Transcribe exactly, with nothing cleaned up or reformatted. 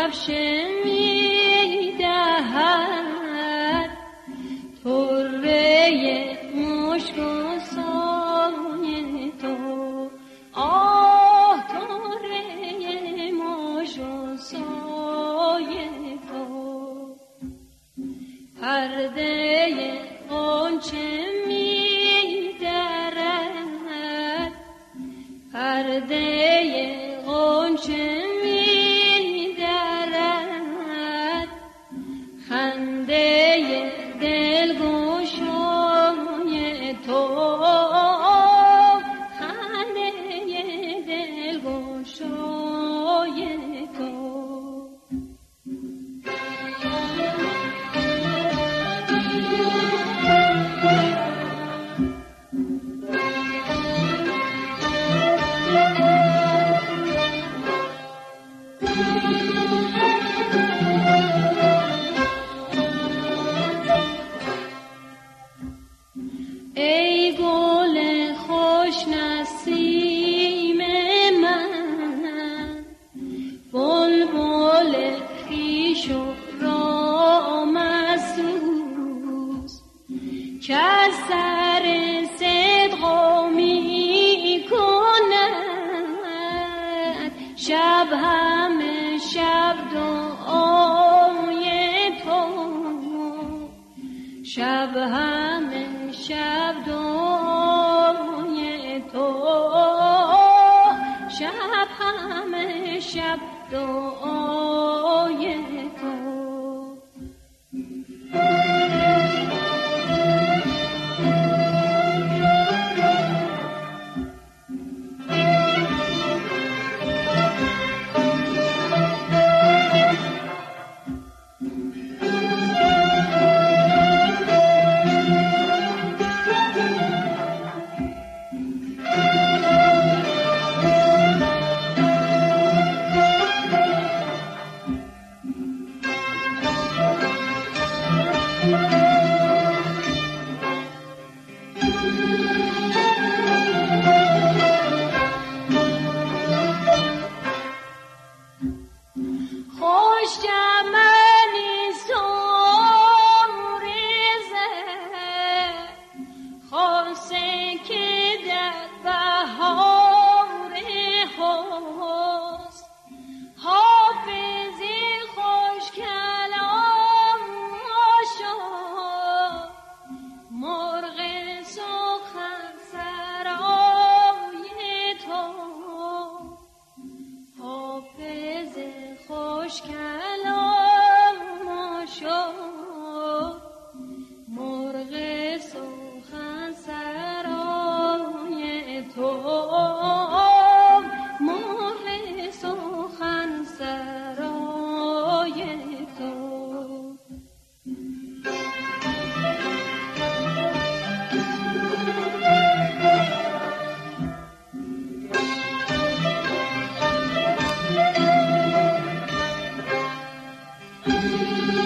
نبشه میدهد طره مشک و سایه تو، آه طره مشک و سایه تو، پرده غنچه میدرد، پرده غنچه میدرد، خنده دلگشای تو، خنده دلگشای تو. ای گل خوش نسیم من، بلبل خویش و رامسوز، که از سر صدق می کند شب همه شب دعای تو، شب همه شب دعای تو، شب همه شب دعای تو. خوش چمنی سوریزه خواسته که در بهار خوست، حافظی خوش کلام شد، مرغ سخن سرای تو، حافظ خوش کلام شد، مرغ سخن سرای تو، مرغ سخن سرای تو. Thank you.